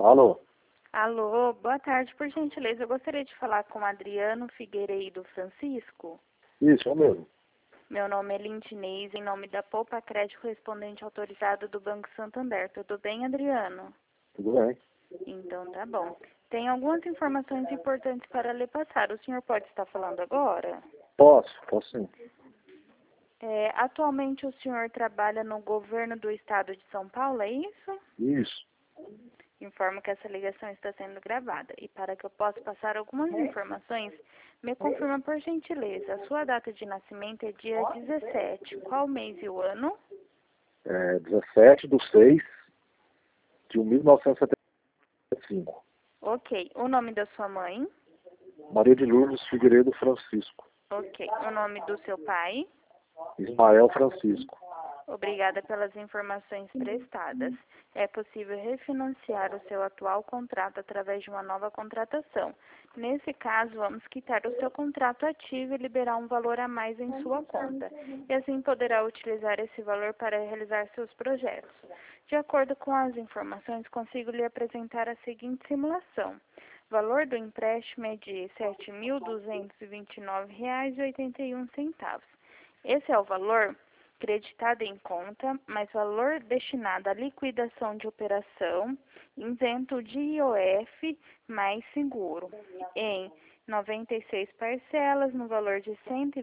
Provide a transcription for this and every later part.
Alô? Alô, boa tarde, por gentileza. Eu gostaria de falar com Adriano Figueiredo Francisco. Isso, é o mesmo. Meu nome é Lindinês, em nome da Poupa Crédito Correspondente Autorizado do Banco Santander. Tudo bem, Adriano? Tudo bem? Então, tá bom. Tem algumas informações importantes para lhe passar. O senhor pode estar falando agora? Posso sim. Atualmente o senhor trabalha no governo do estado de São Paulo, é isso? Isso. Informo que essa ligação está sendo gravada. E para que eu possa passar algumas informações, me confirma por gentileza. A sua data de nascimento é dia 17. Qual mês e o ano? 17 de 6 de 1975. Ok. O nome da sua mãe? Maria de Lourdes Figueiredo Francisco. Ok. O nome do seu pai? Ismael Francisco. Obrigada pelas informações prestadas. É possível refinanciar o seu atual contrato através de uma nova contratação. Nesse caso, vamos quitar o seu contrato ativo e liberar um valor a mais em sua conta. E assim poderá utilizar esse valor para realizar seus projetos. De acordo com as informações, consigo lhe apresentar a seguinte simulação. O valor do empréstimo é de R$ 7.229,81. Esse é o valor creditado em conta, mais valor destinado à liquidação de operação, isento de IOF, mais seguro, em 96 parcelas, no valor de R$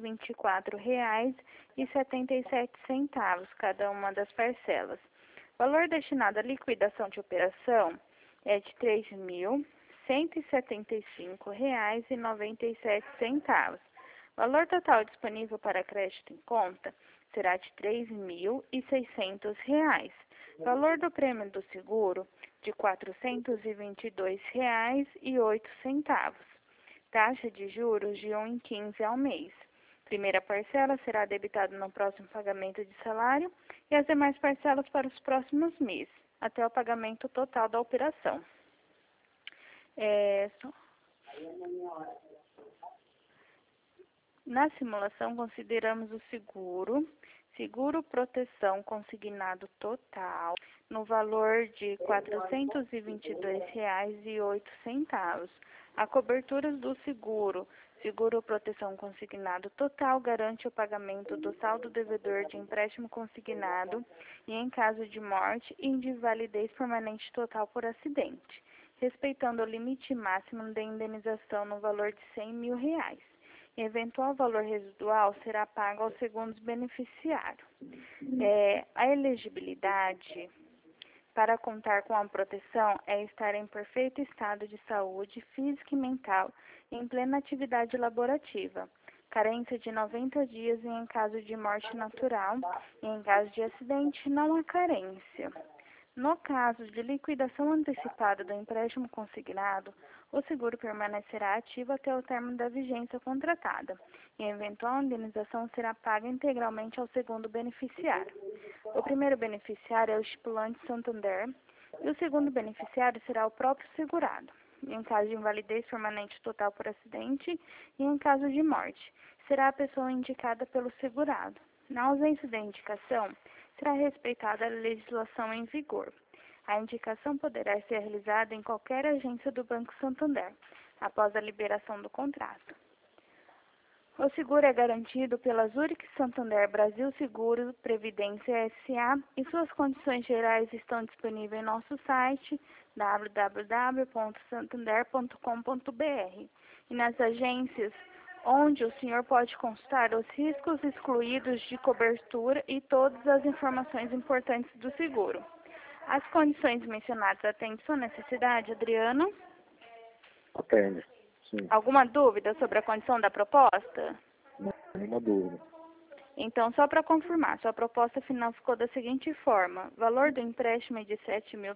124,77, cada uma das parcelas. O valor destinado à liquidação de operação é de R$ 3.175,97. O valor total disponível para crédito em conta será de R$ 3.600. Valor do prêmio do seguro de R$ 422,08. Taxa de juros de 1,15 ao mês. Primeira parcela será debitada no próximo pagamento de salário e as demais parcelas para os próximos meses, até o pagamento total da operação. Na simulação, consideramos o seguro proteção consignado total, no valor de R$ 422,08. A cobertura do seguro proteção consignado total, garante o pagamento do saldo devedor de empréstimo consignado e em caso de morte e de invalidez permanente total por acidente, respeitando o limite máximo de indenização no valor de R$ 100.000. Eventual valor residual será pago aos segundos beneficiários. A elegibilidade para contar com a proteção é estar em perfeito estado de saúde física e mental e em plena atividade laborativa. Carência de 90 dias e em caso de morte natural e em caso de acidente não há carência. No caso de liquidação antecipada do empréstimo consignado, o seguro permanecerá ativo até o término da vigência contratada e a eventual indenização será paga integralmente ao segundo beneficiário. O primeiro beneficiário é o estipulante Santander e o segundo beneficiário será o próprio segurado. Em caso de invalidez permanente total por acidente e em caso de morte, será a pessoa indicada pelo segurado. Na ausência da indicação, será respeitada a legislação em vigor. A indicação poderá ser realizada em qualquer agência do Banco Santander, após a liberação do contrato. O seguro é garantido pela Zurich Santander Brasil Seguro Previdência S.A. e suas condições gerais estão disponíveis em nosso site www.santander.com.br e nas agências onde o senhor pode consultar os riscos excluídos de cobertura e todas as informações importantes do seguro. As condições mencionadas atendem sua necessidade, Adriano? Atende. Sim. Alguma dúvida sobre a condição da proposta? Não, nenhuma dúvida. Então, só para confirmar, sua proposta final ficou da seguinte forma. Valor do empréstimo é de R$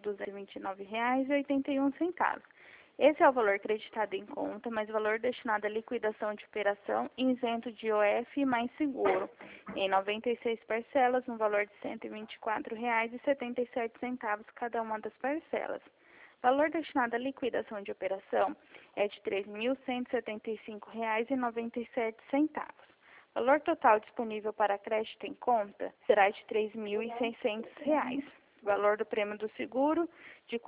7.229,81. Esse é o valor creditado em conta, mais o valor destinado à liquidação de operação isento de IOF mais seguro, em 96 parcelas, no valor de R$ 124,77 cada uma das parcelas. O valor destinado à liquidação de operação é de R$ 3.175,97. O valor total disponível para crédito em conta será de R$ 3.600. Valor do prêmio do seguro de R$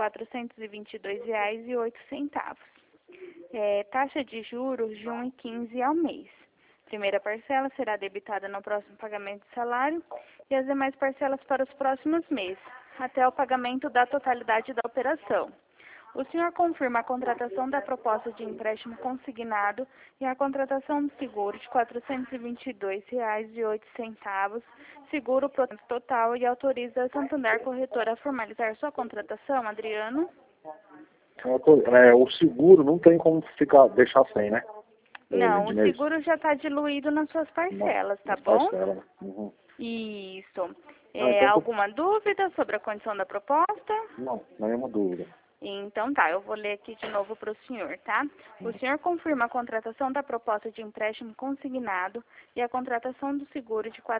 422,08. Taxa de juros de 1,15 ao mês. Primeira parcela será debitada no próximo pagamento de salário e as demais parcelas para os próximos meses, até o pagamento da totalidade da operação. O senhor confirma a contratação da proposta de empréstimo consignado e a contratação do seguro de R$ 422,08, seguro proteção total, e autoriza a Santander Corretora a formalizar sua contratação, Adriano? O seguro não tem como deixar sem, né? Não, o seguro já está diluído nas suas parcelas, tá bom? Parcela. Uhum. Isso. Então, Alguma dúvida sobre a condição da proposta? Não, nenhuma dúvida. Então tá, eu vou ler aqui de novo para o senhor, tá? O senhor confirma a contratação da proposta de empréstimo consignado e a contratação do seguro de R$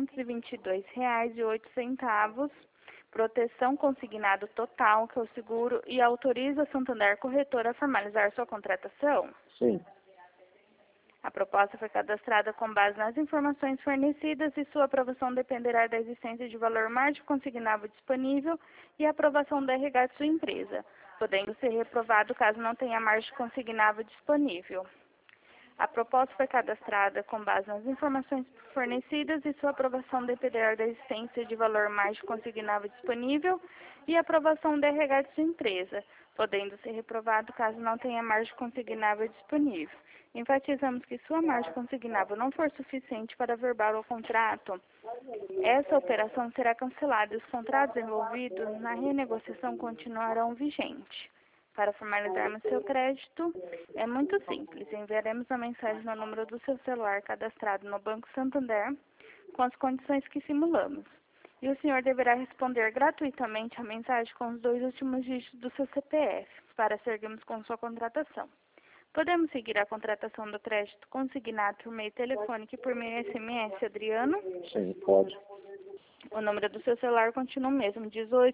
422,08, proteção consignado total, que é o seguro, e autoriza a Santander Corretora a formalizar sua contratação? Sim. A proposta foi cadastrada com base nas informações fornecidas e sua aprovação dependerá da existência de valor margem consignável disponível e aprovação da RH de sua empresa, podendo ser reprovado caso não tenha margem consignável disponível. A proposta foi cadastrada com base nas informações fornecidas e sua aprovação dependerá da existência de valor margem consignável disponível e aprovação da RH de sua empresa, podendo ser reprovado caso não tenha margem consignável disponível. Enfatizamos que sua margem consignável não for suficiente para averbar o contrato, essa operação será cancelada e os contratos envolvidos na renegociação continuarão vigentes. Para formalizarmos seu crédito, é muito simples. Enviaremos uma mensagem no número do seu celular cadastrado no Banco Santander com as condições que simulamos. E o senhor deverá responder gratuitamente a mensagem com os 2 últimos dígitos do seu CPF para seguirmos com sua contratação. Podemos seguir a contratação do crédito consignado por meio telefônico e por meio SMS, Adriano? Sim, pode. O número do seu celular continua o mesmo,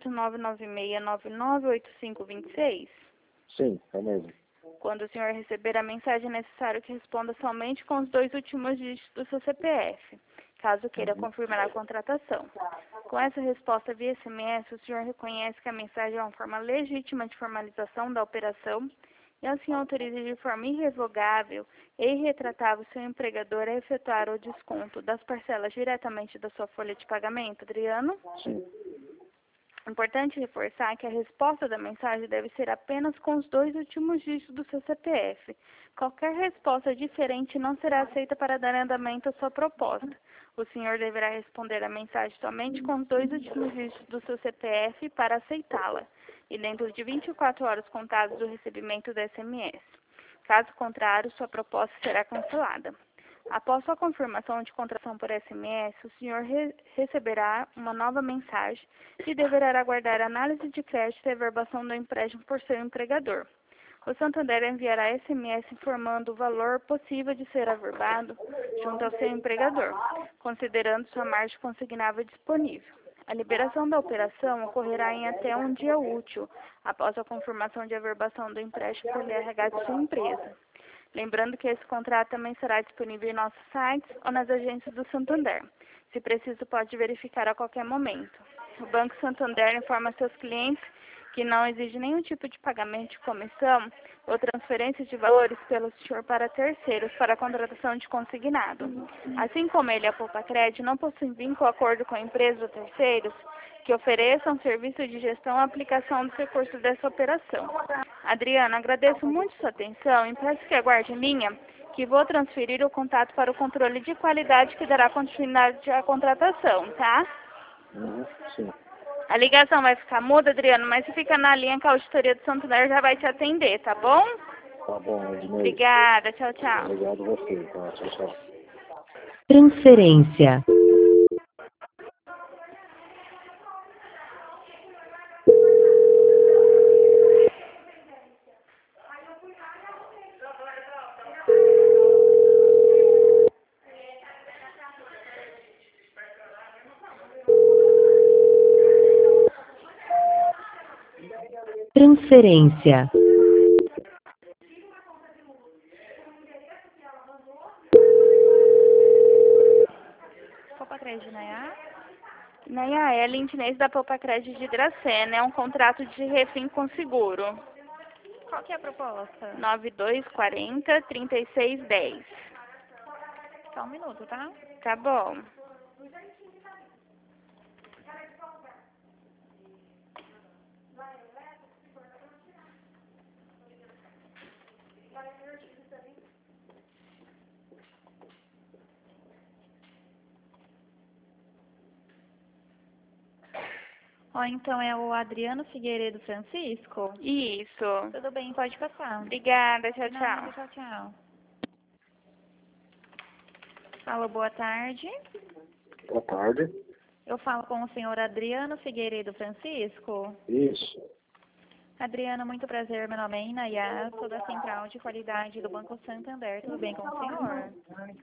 18996998526? Sim, é mesmo. Quando o senhor receber a mensagem, é necessário que responda somente com os 2 últimos dígitos do seu CPF, caso queira confirmar a contratação. Com essa resposta via SMS, o senhor reconhece que a mensagem é uma forma legítima de formalização da operação e assim autoriza de forma irrevogável e irretratável seu empregador a efetuar o desconto das parcelas diretamente da sua folha de pagamento, Adriano? Sim. Importante reforçar que a resposta da mensagem deve ser apenas com os 2 últimos dígitos do seu CPF. Qualquer resposta diferente não será aceita para dar andamento à sua proposta. O senhor deverá responder a mensagem somente com os 2 últimos dígitos do seu CPF para aceitá-la, e dentro de 24 horas contadas do recebimento do SMS. Caso contrário, sua proposta será cancelada. Após sua confirmação de contratação por SMS, o senhor receberá uma nova mensagem e deverá aguardar a análise de crédito e averbação do empréstimo por seu empregador. O Santander enviará SMS informando o valor possível de ser averbado junto ao seu empregador, considerando sua margem consignável disponível. A liberação da operação ocorrerá em até um dia útil, após a confirmação de averbação do empréstimo pelo RH de sua empresa. Lembrando que esse contrato também será disponível em nossos sites ou nas agências do Santander. Se preciso, pode verificar a qualquer momento. O Banco Santander informa seus clientes que não exige nenhum tipo de pagamento de comissão ou transferência de valores pelo senhor para terceiros para a contratação de consignado. Assim como ele, a Poupa Crédito, não possui vínculo ou acordo com empresas ou terceiros que ofereçam serviço de gestão ou aplicação dos recursos dessa operação. Adriana, agradeço muito sua atenção e peço que aguarde em linha, que vou transferir o contato para o controle de qualidade que dará continuidade à contratação, tá? Sim. A ligação vai ficar muda, Adriano, mas se fica na linha que a auditoria do Santander já vai te atender, tá bom? Tá bom, Ednei. Obrigada, tchau, tchau. Obrigado a você. Tá, tchau, tchau. Transferência. Transferência. Poupa Crédito, Nayá? Neia Ellen Inês da Poupa Crédito de Dracena. É um contrato de refim com seguro. Qual que é a proposta? 9240-3610. Só um minuto, tá? Tá bom. Ó, então é o Adriano Figueiredo Francisco? Isso. Tudo bem, pode passar. Obrigada. Tchau, De nada, tchau. tchau, tchau. Alô, boa tarde. Boa tarde. Eu falo com o senhor Adriano Figueiredo Francisco. Isso. Adriano, muito prazer. Meu nome é Inayá, sou da Central de Qualidade do Banco Santander. Tudo bem com o senhor?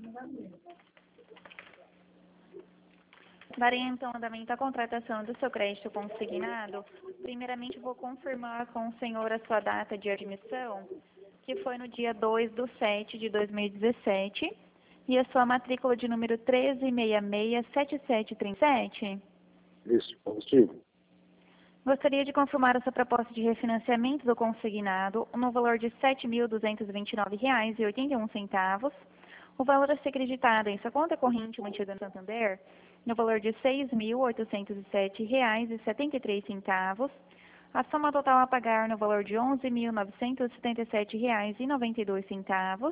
Darei então andamento à contratação do seu crédito consignado. Primeiramente, vou confirmar com o senhor a sua data de admissão, que foi no dia 2/7/2017, e a sua matrícula de número 13667737. Isso, positivo. Gostaria de confirmar a sua proposta de refinanciamento do consignado no valor de R$ 7.229,81. O valor a ser acreditado em sua conta corrente mantida no Santander no valor de R$ 6.807,73. A soma total a pagar no valor de R$ 11.977,92.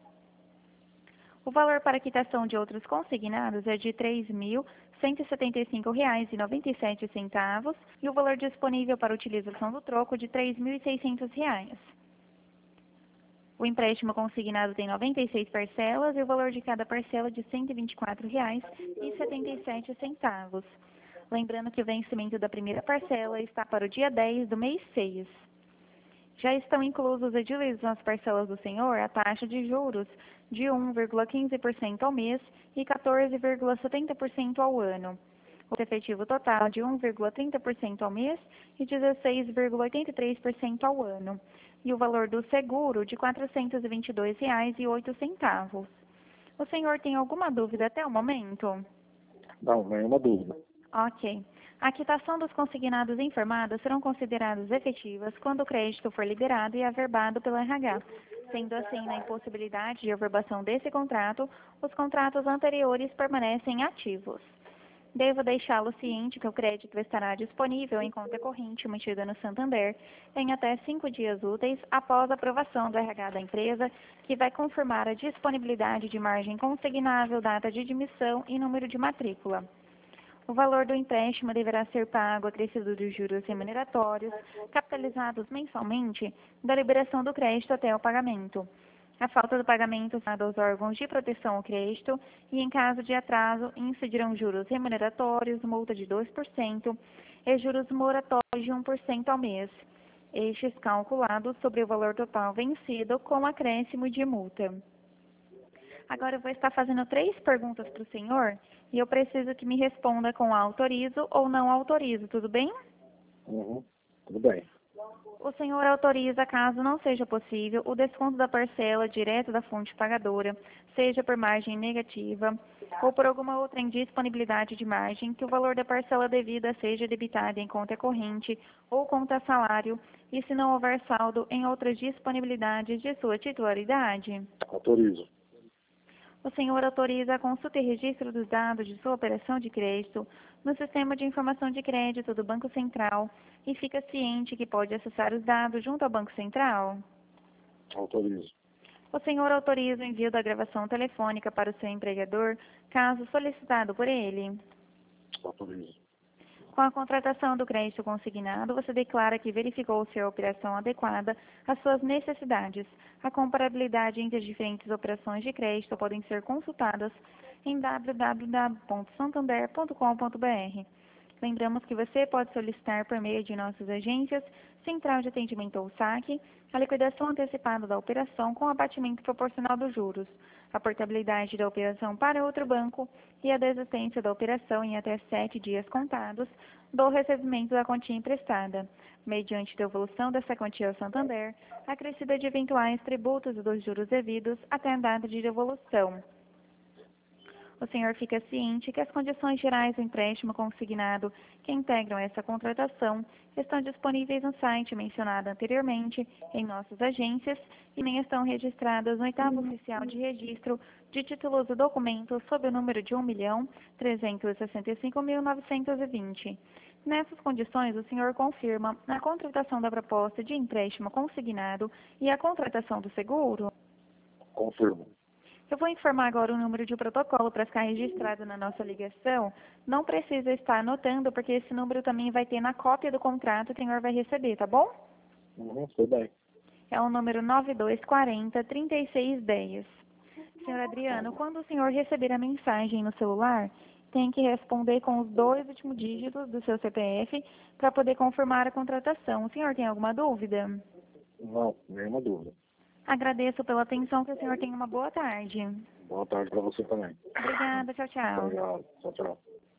O valor para quitação de outros consignados é de R$ 3.175,97 e o valor disponível para utilização do troco de R$ 3.600. O empréstimo consignado tem 96 parcelas e o valor de cada parcela é de R$ 124,77. Lembrando que o vencimento da primeira parcela está para o dia 10 do mês 6. Já estão inclusos e diluídos nas parcelas do senhor a taxa de juros de 1,15% ao mês e 14,70% ao ano. O efetivo total de 1,30% ao mês e 16,83% ao ano. E o valor do seguro de R$ 422,08. O senhor tem alguma dúvida até o momento? Não, nenhuma dúvida. Ok. A quitação dos consignados informados serão consideradas efetivas quando o crédito for liberado e averbado pelo RH. Sendo assim, na impossibilidade de averbação desse contrato, os contratos anteriores permanecem ativos. Devo deixá-lo ciente que o crédito estará disponível em conta corrente mantida no Santander em até 5 dias úteis após a aprovação do RH da empresa, que vai confirmar a disponibilidade de margem consignável, data de admissão e número de matrícula. O valor do empréstimo deverá ser pago acrescido dos juros remuneratórios, capitalizados mensalmente, da liberação do crédito até o pagamento. A falta do pagamento será aos órgãos de proteção ao crédito e, em caso de atraso, incidirão juros remuneratórios, multa de 2% e juros moratórios de 1% ao mês. Estes calculados sobre o valor total vencido com acréscimo de multa. Agora eu vou estar fazendo 3 perguntas para o senhor e eu preciso que me responda com autorizo ou não autorizo, tudo bem? Tudo bem. O senhor autoriza, caso não seja possível, o desconto da parcela direto da fonte pagadora, seja por margem negativa ou por alguma outra indisponibilidade de margem, que o valor da parcela devida seja debitado em conta corrente ou conta salário, e se não houver saldo em outras disponibilidades de sua titularidade. Autorizo. O senhor autoriza a consulta e registro dos dados de sua operação de crédito no Sistema de Informação de Crédito do Banco Central e fica ciente que pode acessar os dados junto ao Banco Central? Autorizo. O senhor autoriza o envio da gravação telefônica para o seu empregador, caso solicitado por ele? Autorizo. Com a contratação do crédito consignado, você declara que verificou se a operação adequada às suas necessidades. A comparabilidade entre as diferentes operações de crédito podem ser consultadas em www.santander.com.br. Lembramos que você pode solicitar por meio de nossas agências, Central de Atendimento ou SAC, a liquidação antecipada da operação com abatimento proporcional dos juros, a portabilidade da operação para outro banco e a desistência da operação em até 7 dias contados do recebimento da quantia emprestada, mediante devolução dessa quantia ao Santander, acrescida de eventuais tributos e dos juros devidos até a data de devolução. O senhor fica ciente que as condições gerais do empréstimo consignado que integram essa contratação estão disponíveis no site mencionado anteriormente em nossas agências e nem estão registradas no oitavo oficial de registro de títulos e documentos sob o número de 1.365.920. Nessas condições, o senhor confirma a contratação da proposta de empréstimo consignado e a contratação do seguro? Confirmo. Eu vou informar agora o número de protocolo para ficar registrado na nossa ligação. Não precisa estar anotando, porque esse número também vai ter na cópia do contrato que o senhor vai receber, tá bom? Tudo bem. É o número 9240-3610. Senhor Adriano, quando o senhor receber a mensagem no celular, tem que responder com os 2 últimos dígitos do seu CPF para poder confirmar a contratação. O senhor tem alguma dúvida? Não, nenhuma dúvida. Agradeço pela atenção, que o senhor tenha uma boa tarde. Boa tarde para você também. Obrigada, tchau, tchau. Obrigado. Tchau, tchau.